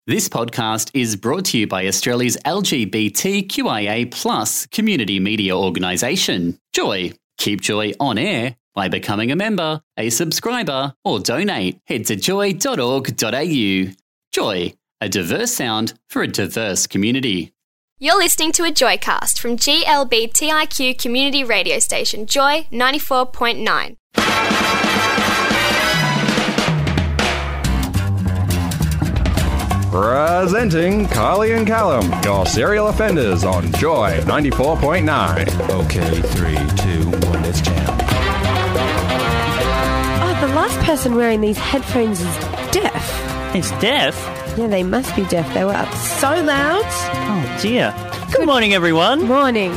This podcast is brought to you by Australia's LGBTQIA+ community media organisation, Joy. Keep Joy on air by becoming a member, a subscriber, or donate. Head to joy.org.au. Joy, a diverse sound for a diverse community. You're listening to a Joycast from GLBTIQ community radio station Joy 94.9. Presenting Carly and Callum, your serial offenders on Joy 94.9. Okay, 3, 2, 1, let's jam. Oh, the last person wearing these headphones is deaf. It's deaf? Yeah, they must be deaf. They were up so loud. Oh, dear. Good morning, everyone. Morning.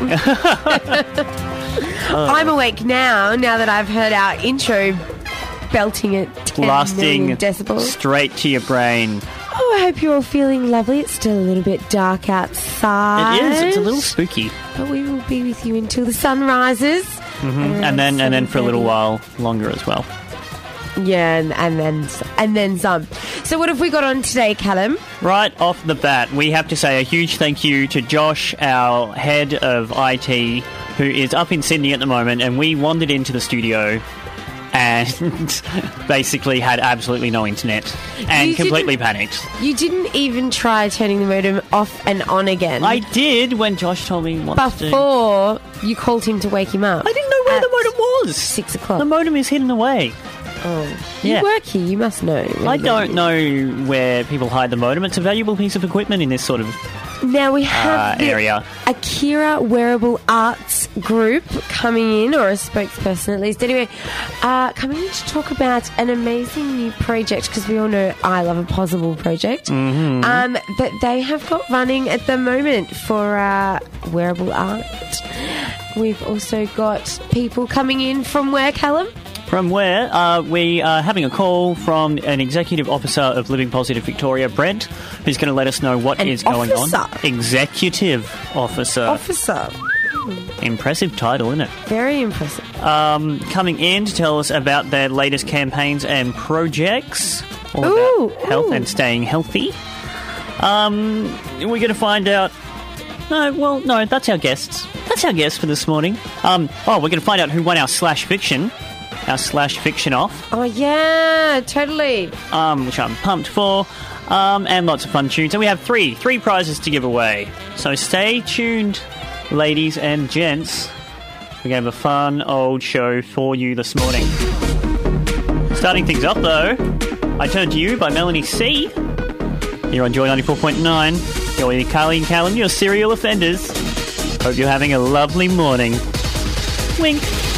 I'm awake now that I've heard our intro belting at 10 Blasting million decibels. straight to your brain. Oh, I hope you're all feeling lovely. It's still a little bit dark outside. It is. It's a little spooky. But we will be with you until the sun rises. Mm-hmm. And then for a little while longer as well. Yeah, and then some. So what have we got on today, Callum? Right off the bat, we have to say a huge thank you to Josh, our head of IT, who is up in Sydney at the moment, and we wandered into the studio and basically had absolutely no internet and completely panicked. You didn't even try turning the modem off and on again. I did when Josh told me what to do. Before you called him to wake him up. I didn't know where the modem was. 6 o'clock. The modem is hidden away. Oh. Yeah. You work here, you must know. I don't know where people hide the modem. It's a valuable piece of equipment in this sort of Now we have the area. Akira Wearable Arts Group coming in, or a spokesperson at least. Anyway, coming in to talk about an amazing new project, because we all know I Love a Possible project, that they have got running at the moment for wearable art. We've also got people coming in from where, Callum? From where we are having a call from an executive officer of Living Positive Victoria, Brent, who's going to let us know what is going on. Executive officer. Officer. Impressive title, isn't it? Very impressive. Coming in to tell us about their latest campaigns and projects. All about health and staying healthy. We're going to find out... No, that's our guests. That's our guests for this morning. We're going to find out who won our Slash Fiction. Our Slash Fiction off. Oh, yeah, totally. Which I'm pumped for. And lots of fun tunes. And we have three prizes to give away. So stay tuned, ladies and gents. We're going to have a fun old show for you this morning. Starting things off, though, I Turn to You by Melanie C. You're on Joy 94.9. You're with Carly and Callum, your serial offenders. Hope you're having a lovely morning. Wink.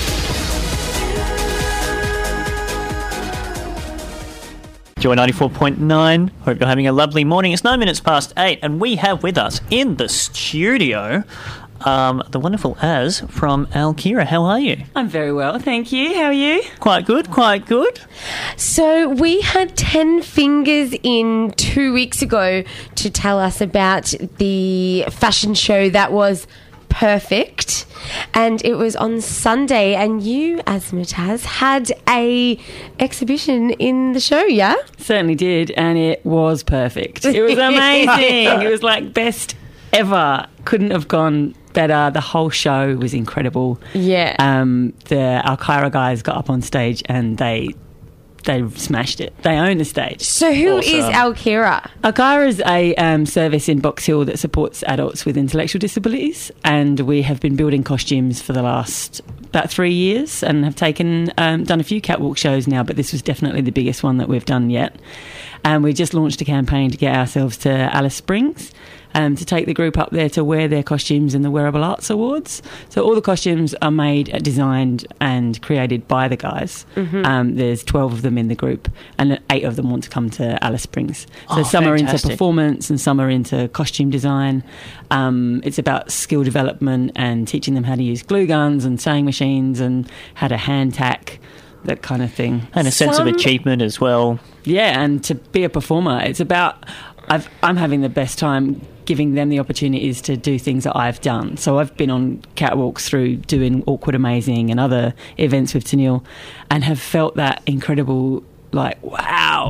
Joy 94.9. Hope you're having a lovely morning. It's 9 minutes past 8, and we have with us in the studio the wonderful Az from Alkira. How are you? I'm very well, thank you. How are you? Quite good, quite good. So we had 10 fingers in 2 weeks ago to tell us about the fashion show that was perfect, and it was on Sunday, and you, Azmataz, had a exhibition in the show, yeah? Certainly did, and it was perfect. It was amazing. It was like best ever. Couldn't have gone better. The whole show was incredible. Yeah. The Alkira guys got up on stage and they smashed it. They own the stage. So who is Alkira? Alkira is a service in Box Hill that supports adults with intellectual disabilities, and we have been building costumes for the last about 3 years and have done a few catwalk shows now, but this was definitely the biggest one that we've done yet. And we just launched a campaign to get ourselves to Alice Springs, to take the group up there to wear their costumes in the Wearable Arts Awards. So all the costumes are made, designed and created by the guys. There's 12 of them in the group, and 8 of them want to come to Alice Springs. So some are into performance and some are into costume design. It's about skill development and teaching them how to use glue guns and sewing machines and how to hand tack, that kind of thing. And a sense of achievement as well. Yeah, and to be a performer, it's about... I'm having the best time giving them the opportunities to do things that I've done. So I've been on catwalks through doing Awkward Amazing and other events with Tennille, and have felt that incredible, like, wow,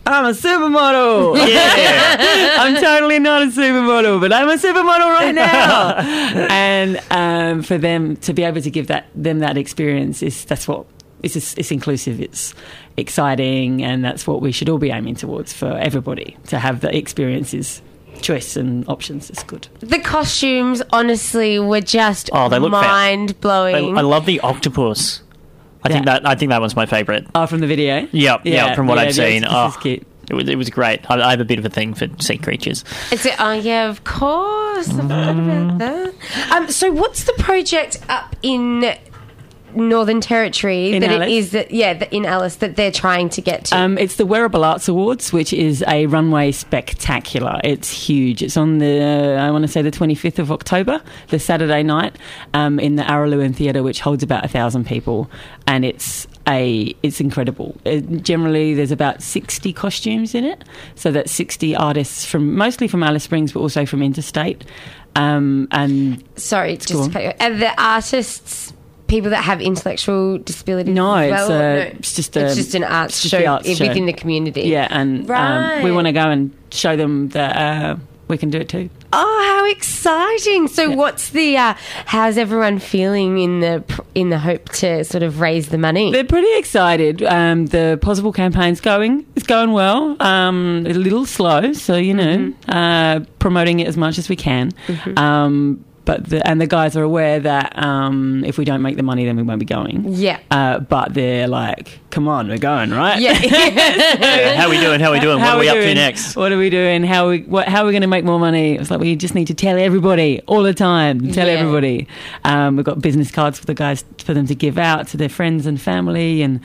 I'm a supermodel. Yeah. I'm totally not a supermodel, but I'm a supermodel right now. And for them to be able to give them that experience it's inclusive, it's exciting, and that's what we should all be aiming towards for everybody, to have the experiences. Choice and options is good. The costumes, honestly, were just they look mind-blowing. I love the octopus. I think that one's my favourite. Oh, from the video? Yep, from what I've seen. This is cute. It was great. I have a bit of a thing for sea creatures. Yeah, of course. I forgot about that. So what's the project up in Northern Territory in Alice? In Alice that they're trying to get to? It's the Wearable Arts Awards, which is a runway spectacular. It's huge. It's on I want to say the 25th of October, the Saturday night, in the Araluen Theatre, which holds about 1,000 people, and it's incredible. Generally, there's about 60 costumes in it, so that's 60 artists mostly from Alice Springs, but also from interstate. And sorry, just to cut you. Are the artists people that have intellectual disabilities? No, as well? it's just an arts show within the community. Yeah, and we want to go and show them that we can do it too. Oh, how exciting! So, what's the? How's everyone feeling in the hope to sort of raise the money? They're pretty excited. The Possible campaign's going. It's going well. A little slow, so promoting it as much as we can. Mm-hmm. But the guys are aware that if we don't make the money, then we won't be going. Yeah. But they're like, come on, we're going, right? Yeah. How are we doing? What are we up to next? What are we doing? How are we going to make more money? It's like, we just need to tell everybody all the time. Tell everybody. We've got business cards for the guys for them to give out to their friends and family, and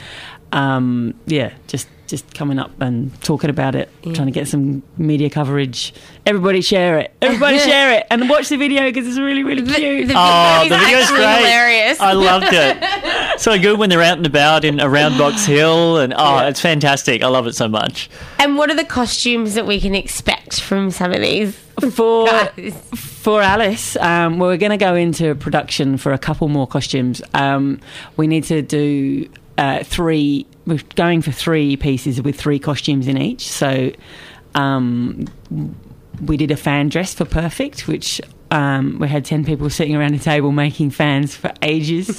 just coming up and talking about it, trying to get some media coverage. Everybody share it. Share it. And watch the video because it's really, really cute. The video's great. Hilarious. I loved it. So good when they're out and about around Box Hill. And it's fantastic. I love it so much. And what are the costumes that we can expect from some of these? For Alice, we're going to go into production for a couple more costumes. We need to do 3. We're going for 3 pieces with 3 costumes in each. So we did a fan dress for Perfect, which we had 10 people sitting around a table making fans for ages.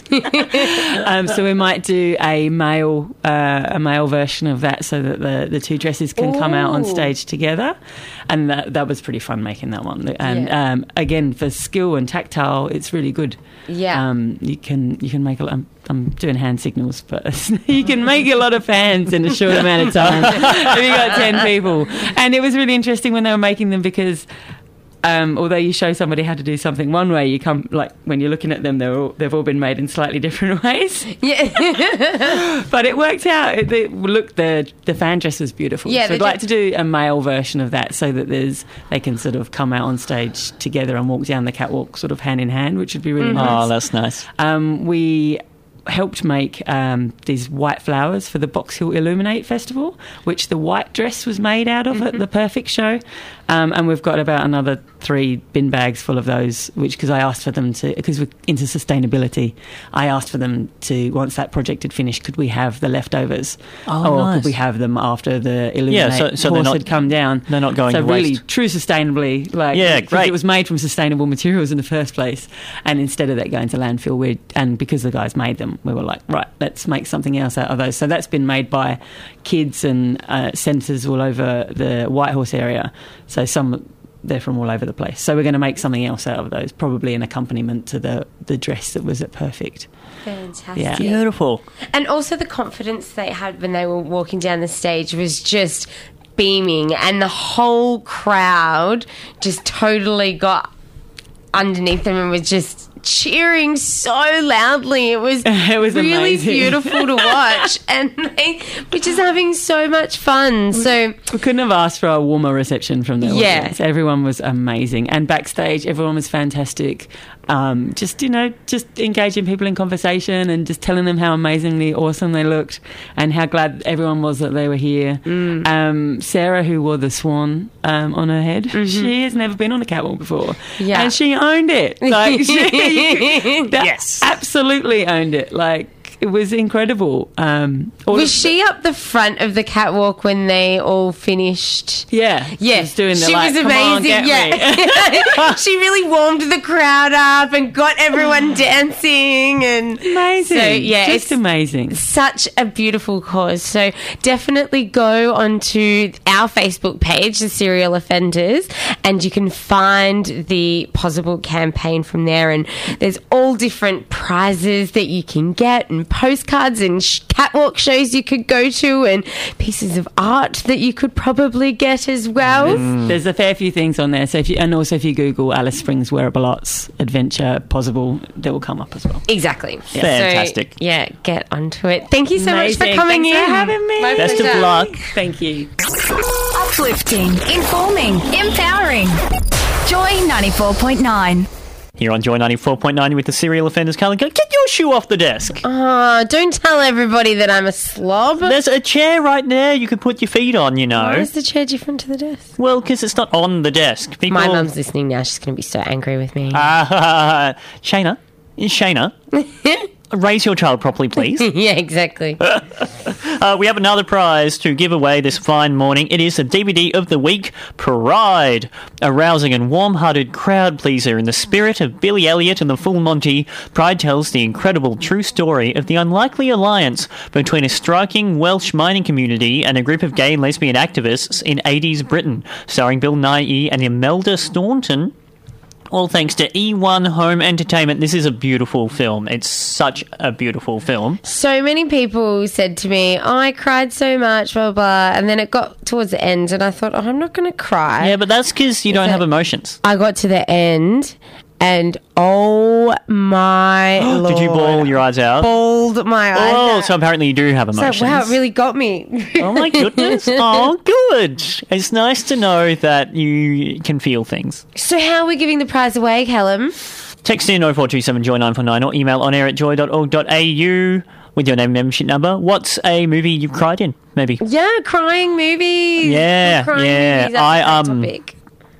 So we might do a male version of that, so that the 2 dresses can come out on stage together. And that was pretty fun making that one. And again, for skill and tactile, it's really good. Yeah. You can make a lot. I'm doing hand signals, but you can make a lot of fans in a short amount of time if you got 10 people. And it was really interesting when they were making them, because although you show somebody how to do something one way, you come, like, when you're looking at them, they've all been made in slightly different ways. Yeah. But it worked out. The fan dress was beautiful. Yeah, so I'd like to do a male version of that, so that they can sort of come out on stage together and walk down the catwalk sort of hand in hand, which would be really nice. Oh, that's nice. We helped make these white flowers for the Box Hill Illuminate Festival, which the white dress was made out of at the Perfect show. And we've got about another 3 bin bags full of those, because I asked for them to, because we're into sustainability, I asked for them to, once that project had finished, could we have the leftovers? Or could we have them after the Illuminate horse had come down? They're not going to waste. So really, true sustainably. Great. It was made from sustainable materials in the first place. And instead of that going to landfill, and because the guys made them, we were like, right, let's make something else out of those. So that's been made by kids and centres all over the Whitehorse area. So they're from all over the place. So we're going to make something else out of those, probably an accompaniment to the dress that was at Perfect. Fantastic. Yeah. Beautiful. And also the confidence they had when they were walking down the stage was just beaming, and the whole crowd just totally got underneath them and was just cheering so loudly. It was really amazing. Beautiful to watch, and they were just having so much fun. So we couldn't have asked for a warmer reception from the audience. Everyone was amazing, and backstage everyone was fantastic. Just engaging people in conversation and just telling them how amazingly awesome they looked and how glad everyone was that they were here. Sarah, who wore the swan on her head, she has never been on a catwalk before, and she owned it. Like, yes, absolutely owned it. Like, It was incredible. Was she up the front of the catwalk when they all finished? Yeah. Yeah, She was doing the she like, was "Come on, amazing. get me." She really warmed the crowd up and got everyone dancing and Amazing. So yeah, Just it's amazing. such a beautiful cause. So definitely go onto our Facebook page, the Serial Offenders, and you can find the possible campaign from there. And there's all different prizes that you can get, and postcards and catwalk shows you could go to, and pieces of art that you could probably get as well. There's a fair few things on there. So if you Google Alice Springs Wearable Arts Adventure Possible, they will come up as well. Exactly. Fantastic. So, yeah, get onto it. Thank you so much for Amazing. coming Thanks in. for having me. My Best of pleasure. luck. Thank you. Uplifting, informing, empowering. Joy 94.9. Here on Joy 94.9 with the Serial Offenders. Carlin, get your shoe off the desk. Oh, don't tell everybody that I'm a slob. There's a chair right there you could put your feet on, you know. Why is the chair different to the desk? Well, because it's not on the desk. People... My mum's listening now. She's going to be so angry with me. Shayna, raise your child properly, please. Yeah, exactly. We have another prize to give away this fine morning. It is the DVD of the week, Pride. A rousing and warm-hearted crowd pleaser in the spirit of Billy Elliot and the Full Monty, Pride tells the incredible true story of the unlikely alliance between a striking Welsh mining community and a group of gay and lesbian activists in 80s Britain, starring Bill Nighy and Imelda Staunton. All thanks to E1 Home Entertainment. This is a beautiful film. It's such a beautiful film. So many people said to me, oh, I cried so much, blah, blah, blah. And then it got towards the end and I thought, oh, I'm not going to cry. Yeah, but that's because you don't have emotions. I got to the end and oh my Lord. Did you bawl your eyes out? Bawled my eyes Oh, out. so apparently you do have emotions. So, wow, it really got me. Oh my goodness. Oh, good. It's nice to know that you can feel things. So how are we giving the prize away, Callum? Text in 0427 Joy 949 or email onair@joy.org.au with your name and membership number. What's a movie you've cried in, maybe? Yeah, crying movies. Yeah, Crying yeah. movies. That's a topic.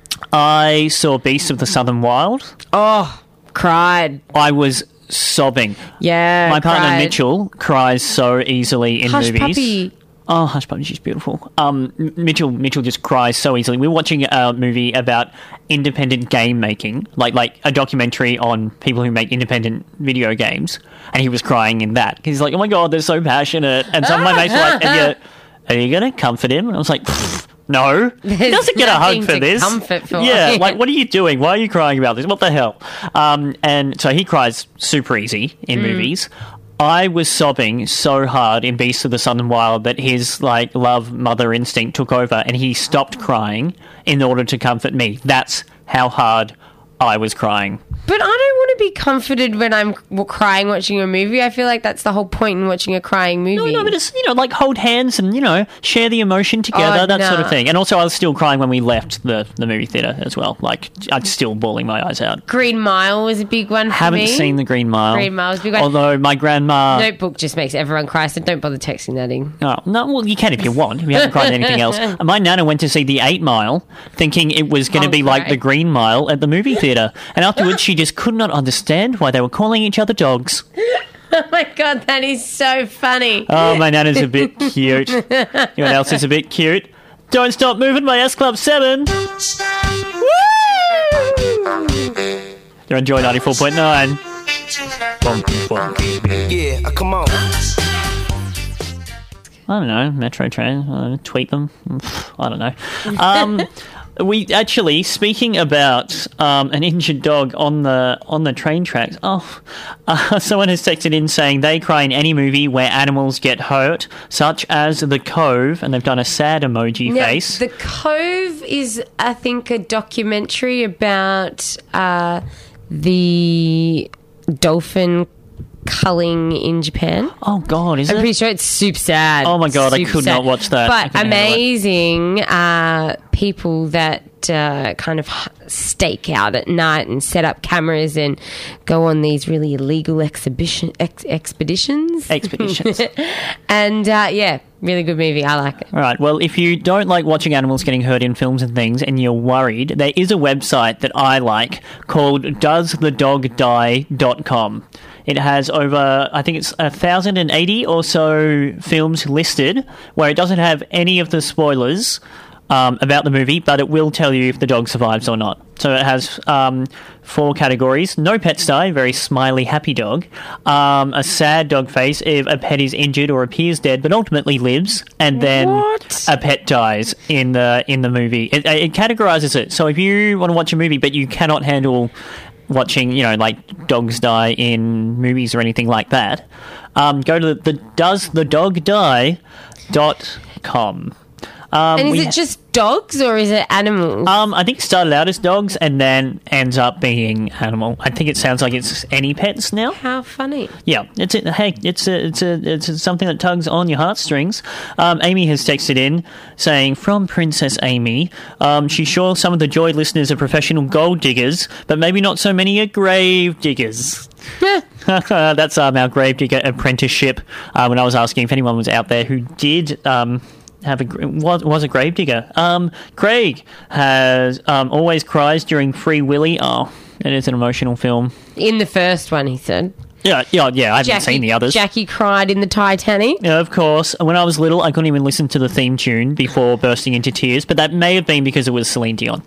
I saw Beasts of the Southern Wild. Oh, cried. I was sobbing. Yeah, My partner cried. Mitchell cries so easily in Hush movies. Puppy. Oh, Hush Puppy, she's beautiful. Mitchell just cries so easily. We were watching a movie about independent game making, like a documentary on people who make independent video games, and he was crying in that. He's like, oh my God, they're so passionate. And some of my mates were like, are you going to comfort him? And I was like, no. He doesn't get a hug nothing for to this. comfort for. Yeah, like, what are you doing? Why are you crying about this? What the hell? And so he cries super easy in movies. I was sobbing so hard in Beasts of the Southern Wild that his love mother instinct took over and he stopped crying in order to comfort me. That's how hard I was crying. But I don't want to be comforted when I'm crying watching a movie. I feel like that's the whole point in watching a crying movie. No, but it's, like hold hands and, share the emotion together, that sort of no. thing. And also I was still crying when we left the movie theatre as well. Like, I'm still bawling my eyes out. Green Mile was a big one for Haven't me. seen The Green Mile. Green Mile was a big one. Although my grandma... Notebook just makes everyone cry, so don't bother texting that in. Oh, no, well, you can if you want, if you haven't cried anything else. My nana went to see The 8 Mile, thinking it was going to be like right. The Green Mile at the movie theatre. And afterwards, she just could not understand why they were calling each other dogs. Oh my God, that is so funny. Oh, my nana's a bit cute. You know what else is a bit cute? Don't Stop Moving by S Club 7. Woo! You're on Joy 94.9. Yeah, come on. I don't know, Metro Train, tweet them. I don't know. We actually, speaking about an injured dog on the train tracks. Someone has texted in saying they cry in any movie where animals get hurt, such as The Cove, and they've done a sad emoji Now, face. The Cove is, I think, a documentary about the dolphin culling in Japan. Oh God, is I'm it? pretty sure it's super sad. Oh my God, I Super could sad. not watch that. I But couldn't handle it. amazing people that kind of stake out at night and set up cameras and go on these really illegal expeditions. Expeditions. And yeah, really good movie. I like it. All right. Well, if you don't like watching animals getting hurt in films and things and you're worried, there is a website that I like called doesthedogdie.com. It has over, I think it's 1,080 or so films listed, where it doesn't have any of the spoilers about the movie, but it will tell you if the dog survives or not. So it has 4 categories. No pets die, very smiley, happy dog. A sad dog face if a pet is injured or appears dead but ultimately lives, and then a pet dies in the movie. It categorizes it. So if you want to watch a movie but you cannot handle watching, like dogs die in movies or anything like that, go to the doesthedogdie.com. And is it just dogs or is it animals? I think it started out as dogs and then ends up being animal. I think it sounds like it's any pets now. How funny! Yeah, it's something that tugs on your heartstrings. Amy has texted in saying, from Princess Amy, she's sure some of the Joy listeners are professional gold diggers, but maybe not so many are grave diggers. That's our grave digger apprenticeship. When I was asking if anyone was out there who did was a gravedigger. Craig has always cries during Free Willy. Oh, it is an emotional film. In the first one, he said. Yeah. I haven't seen the others. Jackie cried in the Titanic. Yeah, of course. When I was little, I couldn't even listen to the theme tune before bursting into tears, but that may have been because it was Celine Dion.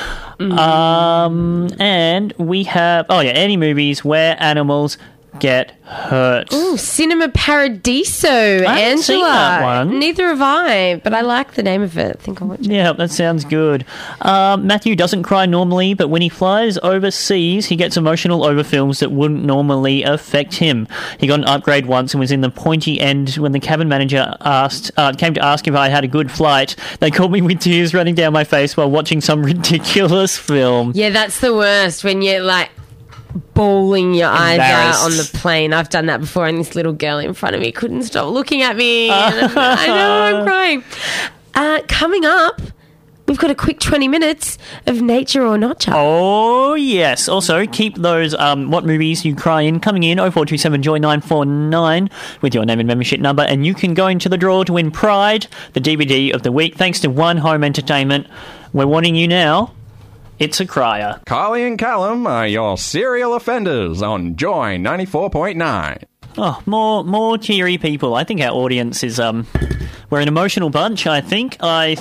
And we have any movies where animals get hurt. Ooh, Cinema Paradiso, I haven't Angela. seen that one. Neither have I, but I like the name of it. I think I'll watch it. Yeah, that sounds good. Matthew doesn't cry normally, but when he flies overseas, he gets emotional over films that wouldn't normally affect him. He got an upgrade once and was in the pointy end when the cabin manager came to ask if I had a good flight. They called me with tears running down my face while watching some ridiculous film. Yeah, that's the worst, when you're like bawling your eyes out on the plane. I've done that before, and this little girl in front of me couldn't stop looking at me. I know, I'm crying. Coming up, we've got a quick 20 minutes of Nature or Notcha. Oh, yes. Also, keep those what movies you cry in coming in 0427 Joy 949 with your name and membership number, and you can go into the draw to win Pride, the DVD of the week, thanks to One Home Entertainment. We're warning you now. It's a crier. Carly and Callum are your serial offenders on Joy 94.9. Oh, more cheery people. I think our audience is we're an emotional bunch. I think.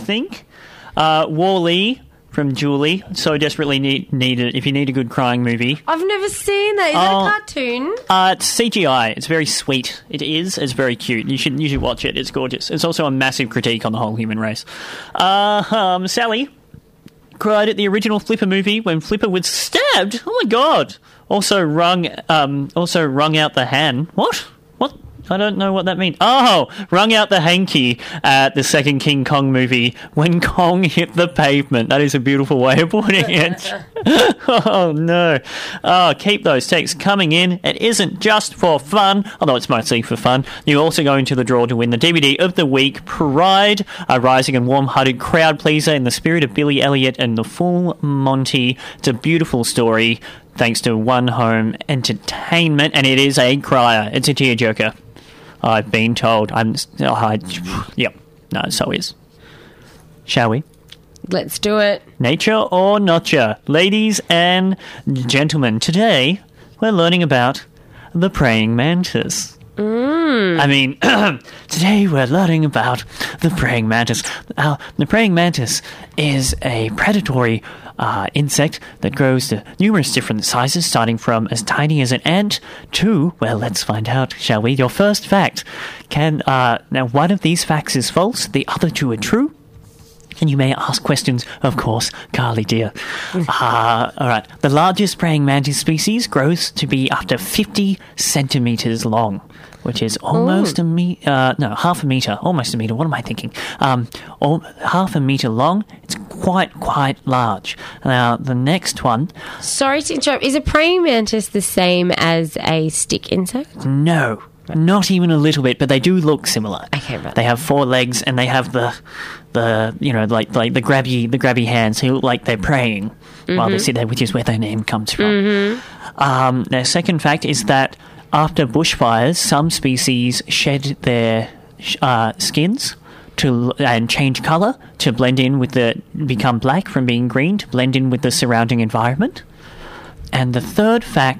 Wall-E from Julie. So desperately need it. If you need a good crying movie. I've never seen that. Is that a cartoon? It's CGI. It's very sweet. It is. It's very cute. You should watch it. It's gorgeous. It's also a massive critique on the whole human race. Sally cried at the original Flipper movie when Flipper was stabbed. Oh my god! Also wrung out the hand. What? I don't know what that means. Oh, wrung out the hanky at the second King Kong movie when Kong hit the pavement. That is a beautiful way of putting it. Oh, no. Oh, keep those texts coming in. It isn't just for fun, although it's mostly for fun. You also go into the draw to win the DVD of the week, Pride, a rising and warm-hearted crowd pleaser in the spirit of Billy Elliot and the Full Monty. It's a beautiful story, thanks to One Home Entertainment, and it is a crier. It's a tearjerker. I've been told. Yep. No, so is. Shall we? Let's do it. Nature or notcha? Ladies and gentlemen, today we're learning about the praying mantis. I mean, today we're learning about the praying mantis. The praying mantis is a predatory insect that grows to numerous different sizes, starting from as tiny as an ant to, well, let's find out, shall we? Your first fact. Now, one of these facts is false, the other two are true. And you may ask questions, of course, Carly dear. All right. The largest praying mantis species grows to be up to 50 centimetres long, which is almost half a metre. Almost a metre. What am I thinking? Half a metre long. It's quite large. Now, the next one... Sorry to interrupt. Is a praying mantis the same as a stick insect? No. Not even a little bit, but they do look similar. Okay, right. They have 4 legs and they have the grabby hands who look like they're praying while they sit there, which is where their name comes from. Their second fact is that after bushfires, some species shed their skins and change colour to blend in with become black from being green to blend in with the surrounding environment. And the third fact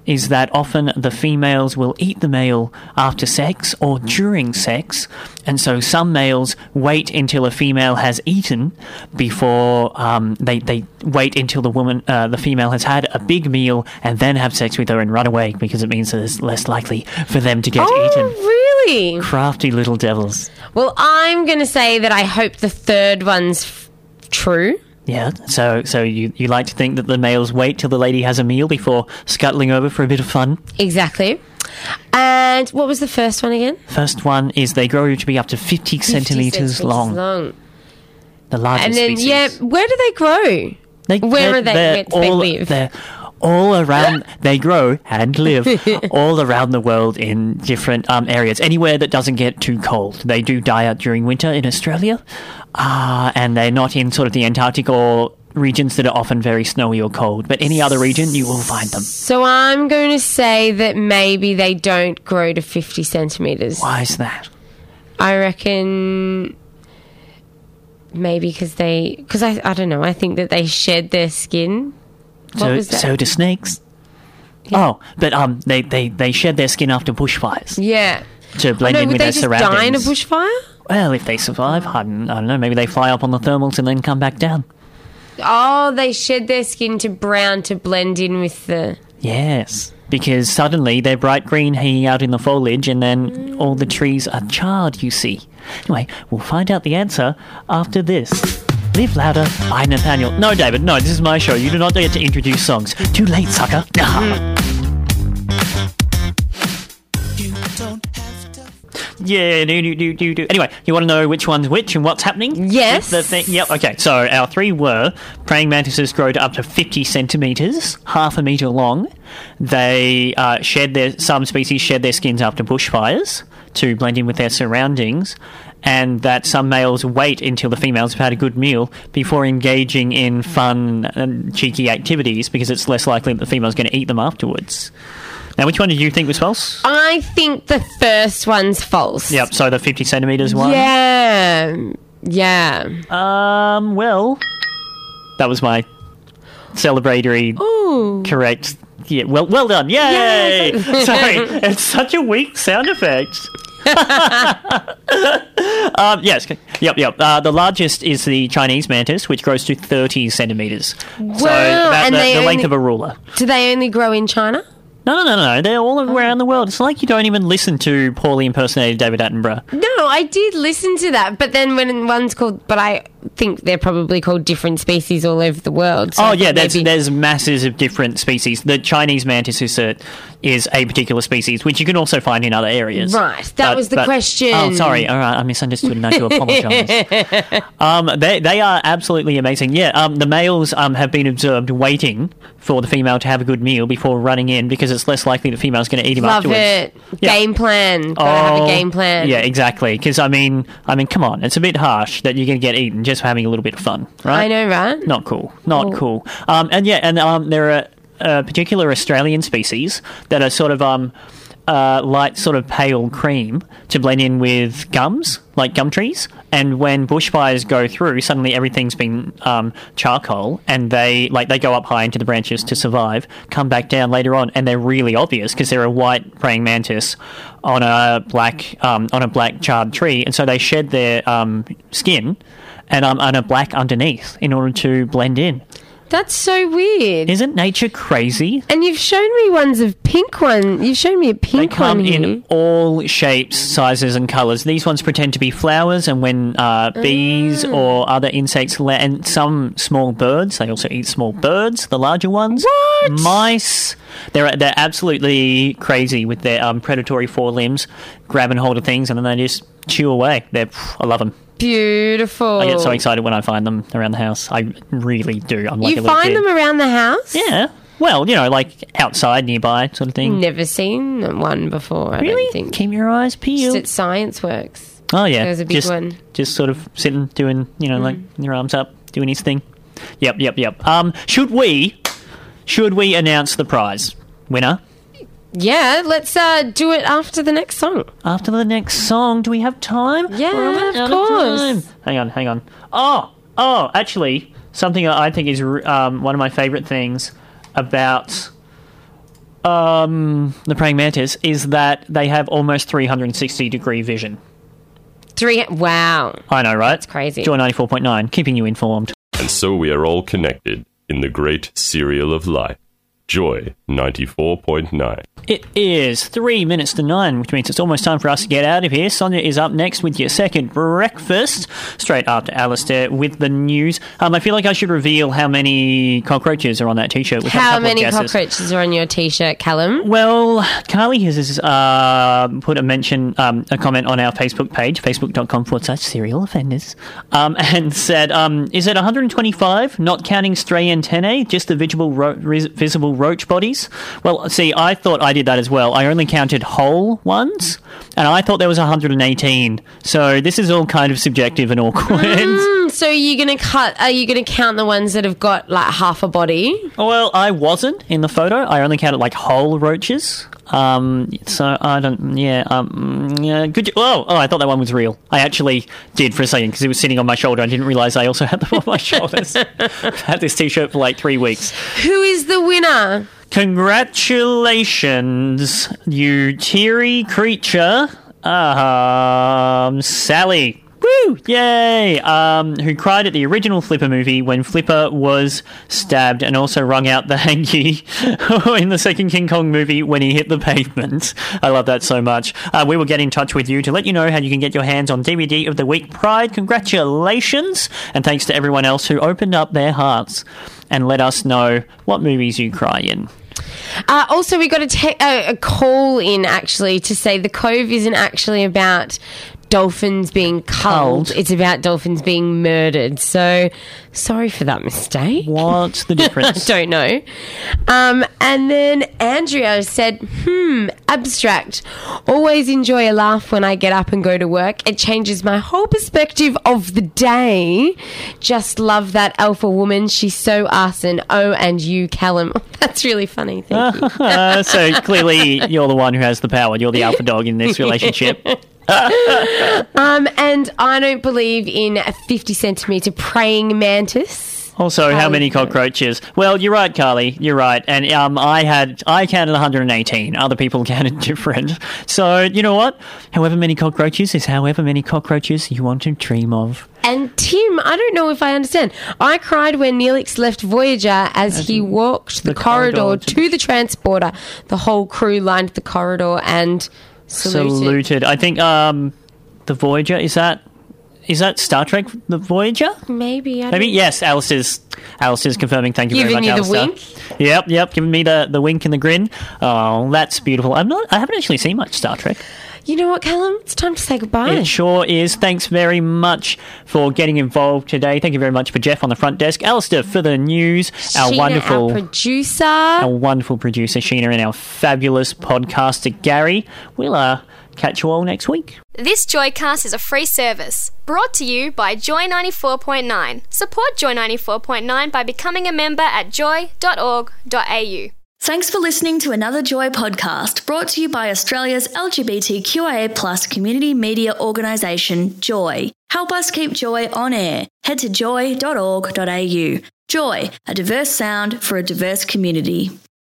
is that often the females will eat the male after sex or during sex, and so some males wait until a female has eaten before they wait until the female has had a big meal and then have sex with her and run away, because it means that it's less likely for them to get eaten. Really? Crafty little devils. Well, I'm going to say that I hope the third one's true. Yeah, so you like to think that the males wait till the lady has a meal before scuttling over for a bit of fun? Exactly. And what was the first one again? First one is they grow to be up to 50 centimetres long. The largest And then, species. where do they grow? Where do they live? They're all around. They grow and live all around the world in different areas. Anywhere that doesn't get too cold. They do die out during winter in Australia, and they're not in sort of the Antarctic or regions that are often very snowy or cold. But any other region, you will find them. So I'm going to say that maybe they don't grow to 50 centimetres. Why is that? I reckon maybe because I don't know, I think that they shed their skin. What was that? So do snakes. Yeah. Oh, but they shed their skin after bushfires. Yeah. To blend in with their surroundings. Would they just die in a bushfire? Well, if they survive, I don't know, maybe they fly up on the thermals and then come back down. Oh, they shed their skin to brown to blend in with the... Yes, because suddenly they're bright green hanging out in the foliage and then all the trees are charred, you see. Anyway, we'll find out the answer after this. Live louder by Nathaniel. No, David, no, this is my show. You do not get to introduce songs. Too late, sucker. Yeah, do. Anyway, you want to know which one's which and what's happening? Yes. Yep, okay. So our three were praying mantises grow to up to 50 centimetres, half a metre long. They some species shed their skins after bushfires to blend in with their surroundings, and that some males wait until the females have had a good meal before engaging in fun and cheeky activities, because it's less likely that the female's going to eat them afterwards. Now, which one did you think was false? I think the first one's false. Yep, so the 50 centimetres one? Yeah. Well, that was my celebratory correct. Yeah, well done. Yay! Sorry, it's such a weak sound effect. Yes, yep. The largest is the Chinese mantis, which grows to 30 centimetres. Wow, so the length of a ruler. Do they only grow in China? No. They're all around the world. It's like you don't even listen to poorly impersonated David Attenborough. No, I did listen to that, but then when one's called... But I think they're probably called different species all over the world. So there's masses of different species. The Chinese mantis is a particular species, which you can also find in other areas. Right, that was the question. Oh, sorry. All right, I misunderstood and I do apologise. They are absolutely amazing. Yeah, the males have been observed waiting for the female to have a good meal before running in, because it's less likely the female's going to eat him afterwards. Love it. Yeah. Game plan. Gotta have a game plan. Yeah, exactly. Because, I mean, come on. It's a bit harsh that you're going to get eaten just for having a little bit of fun, right? I know, right? Not cool. Cool. There are particular Australian species that are sort of light sort of pale cream to blend in with gums, like gum trees. And when bushfires go through, suddenly everything's been charcoal, and they go up high into the branches to survive, come back down later on, and they're really obvious because they're a white praying mantis on a black charred tree, and so they shed their skin and a black underneath in order to blend in. That's so weird. Isn't nature crazy? And you've shown me ones of pink one. You've shown me a pink one here. They come in all shapes, sizes and colours. These ones pretend to be flowers, and when bees or other insects and some small birds, they also eat small birds, the larger ones. What? Mice. They're absolutely crazy with their predatory forelimbs, grabbing hold of things, and then they just chew away. I love them. Beautiful. I get so excited when I find them around the house. I really do. I'm like you find them around the house? Yeah. Well, like outside, nearby, sort of thing. Never seen one before, I don't think. Keep your eyes peeled. Just at Science Works. Oh, yeah. There's a big one. Just sort of sitting, doing, like your arms up, doing his thing. Yep. Should we announce the prize winner? Yeah, let's do it after the next song. After the next song, do we have time? Yeah, of course. Hang on. Oh, actually, something I think is one of my favourite things about the praying mantis is that they have almost 360-degree vision. Wow. I know, right? That's crazy. Joy 94.9, keeping you informed. And so we are all connected in the great serial of life. Joy 94.9. It is 3 minutes to 9, which means it's almost time for us to get out of here. Sonia is up next with your second breakfast, straight after Alistair with the news. I feel like I should reveal how many cockroaches are on that T-shirt. How many cockroaches are on your T-shirt, Callum? Well, Carly has put a comment on our Facebook page, facebook.com/serial offenders, and said, is it 125, not counting stray antennae, just the visible roach bodies? Well, see, I thought I did that as well. I only counted whole ones, and I thought there was 118. So this is all kind of subjective and awkward. So are you going to count the ones that have got like half a body? Well, I wasn't in the photo. I only counted like whole roaches. So I don't. Yeah. Good. Oh, I thought that one was real. I actually did for a second because it was sitting on my shoulder. I didn't realise I also had them on my shoulders. I've had this T-shirt for like 3 weeks. Who is the winner? Congratulations, you teary creature, Sally. Woo! Yay! Who cried at the original Flipper movie when Flipper was stabbed, and also wrung out the hanky in the second King Kong movie when he hit the pavement. I love that so much. We will get in touch with you to let you know how you can get your hands on DVD of the Week Pride. Congratulations! And thanks to everyone else who opened up their hearts and let us know what movies you cry in. Also, we got a call in, actually, to say the Cove isn't actually about dolphins being culled. It's about dolphins being murdered. So, sorry for that mistake. What's the difference? I don't know. And then Andrea said, abstract. Always enjoy a laugh when I get up and go to work. It changes my whole perspective of the day. Just love that alpha woman. She's so arson. Oh, and you, Callum. That's really funny. Thank you. So clearly you're the one who has the power. You're the alpha dog in this relationship. And I don't believe in a 50-centimetre praying mantis. Also, how many cockroaches? Well, you're right, Carly. You're right. And I counted 118. Other people counted different. So, you know what? However many cockroaches is however many cockroaches you want to dream of. And Tim, I don't know if I understand. I cried when Neelix left Voyager as he walked the corridor to the transporter. The whole crew lined the corridor and saluted. I think the Voyager, is that Star Trek, the Voyager? Maybe. Yes, Alice's confirming. Thank you very much, Alistair. Giving you the wink? Yep, giving me the wink and the grin. Oh, that's beautiful. I haven't actually seen much Star Trek. You know what, Callum? It's time to say goodbye. It sure is. Thanks very much for getting involved today. Thank you very much for Jeff on the front desk, Alistair for the news, Sheena, our wonderful producer, Sheena, and our fabulous podcaster, Gary. We'll catch you all next week. This Joycast is a free service brought to you by Joy 94.9. Support Joy 94.9 by becoming a member at joy.org.au. Thanks for listening to another Joy podcast brought to you by Australia's LGBTQIA+ community media organisation, Joy. Help us keep Joy on air. Head to joy.org.au. Joy, a diverse sound for a diverse community.